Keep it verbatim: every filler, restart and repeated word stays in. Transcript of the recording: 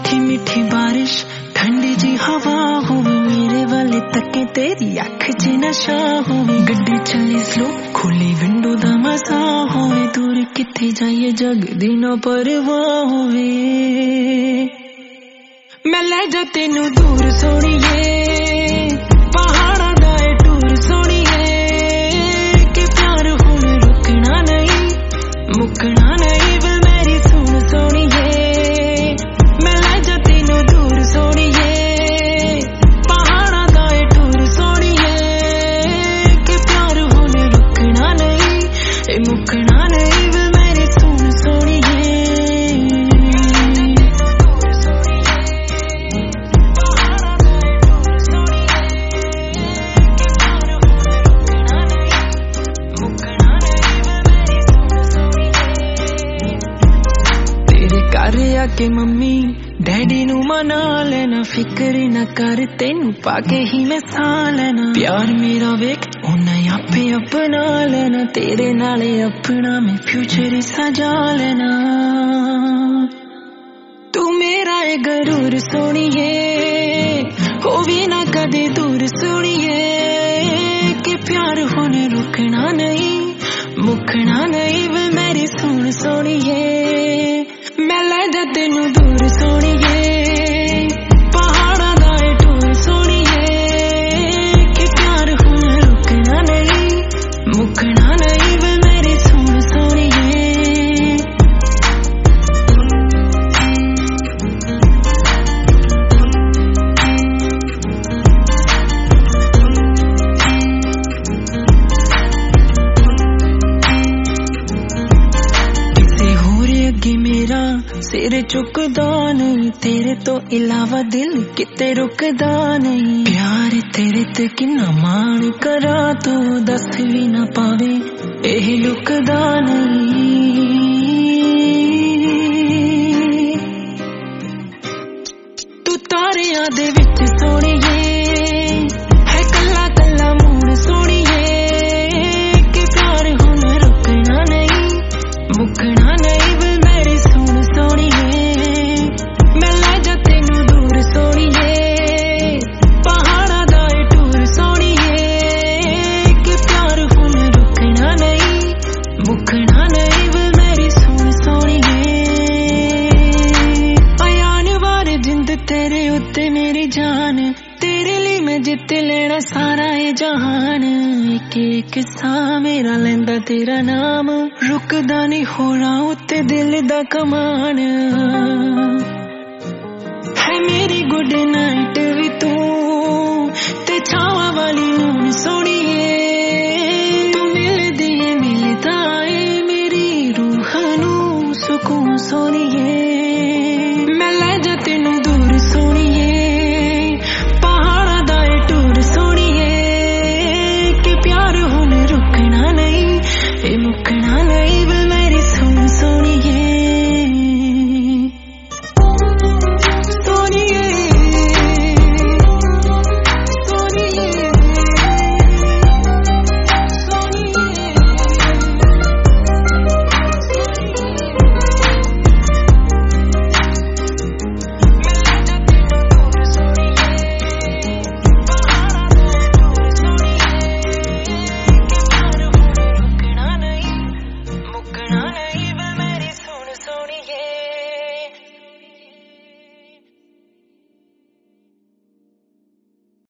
मीठी मीठी बारिश ठंडी जी हवा होवे मेरे वाले तके तेरी अख च नशा होवे गड्डी चली स्लो खुली विंडो दा मजा होवे दूर किथे जाइए जग दी ना परवाह होवे मैं ले जा तेनू दूर सोनिए पहाड़ा दा ए टूर सोनिए कि प्यार हुण रुकना नहीं मुकना नहीं वे मेरी सुन सोनिए मैं ले जा तेनू दूर सोनिए पहाड़ा दा ए टूर सोनिए कि प्यार हुण रुकना नहीं ए मुकना नहीं वे मेरी सुन सोनिए के मम्मी डैडी नू मना लेना फिक्र ना कर तेनू पाके ही मैं सा लेना प्यार मेरा वेख उन्हें आपे अपना लेना तेरे नाले अपना मैं फ्यूचर सजा लेना तू मेरा ए गरूर सोनिए हो भी ना कदे दूर सोनिए कि प्यार होने रुकना नहीं मुकना नहीं वे मेरी सुन सोनिए मैं ले जा तेनू दूर सोनिए पहाड़ा दा ए टूर सोनिए कि प्यार हुण रुकना नहीं मुकना नहीं वे मेरी सुन सोनिए किसे होर अगे मेरा सिर चुकदा नहीं तेरे तो इलावा दिल किते रुकदा नहीं प्यार तेरे ते किन्ना मान करा तू दस भी ना पावे एह लुकदा नहीं तू तारियां दे विच सोनिए है कल्ला कल्ला मून सोनिए कि प्यार हुण रुकना नहीं मुकना नहीं वे मेरी सुन सोनिए मैं ले जा तेनू दूर सोनिए पहाड़ा दा ए टूर सोनिए कि प्यार हुण रुकना नहीं मुकना नहीं वे मेरी सुन सोनिए आयान वार जिंद तेरे उत्ते मेरी जान तेरे लिए मैं जित लेना सारा ए जहान एक एक सा मेरा लेंदा तेरा नाम रुकदा नहीं होना उत्ते दिल दा कमान है मेरी गुड नाइट भी तू ते छावा वाली नून सोनी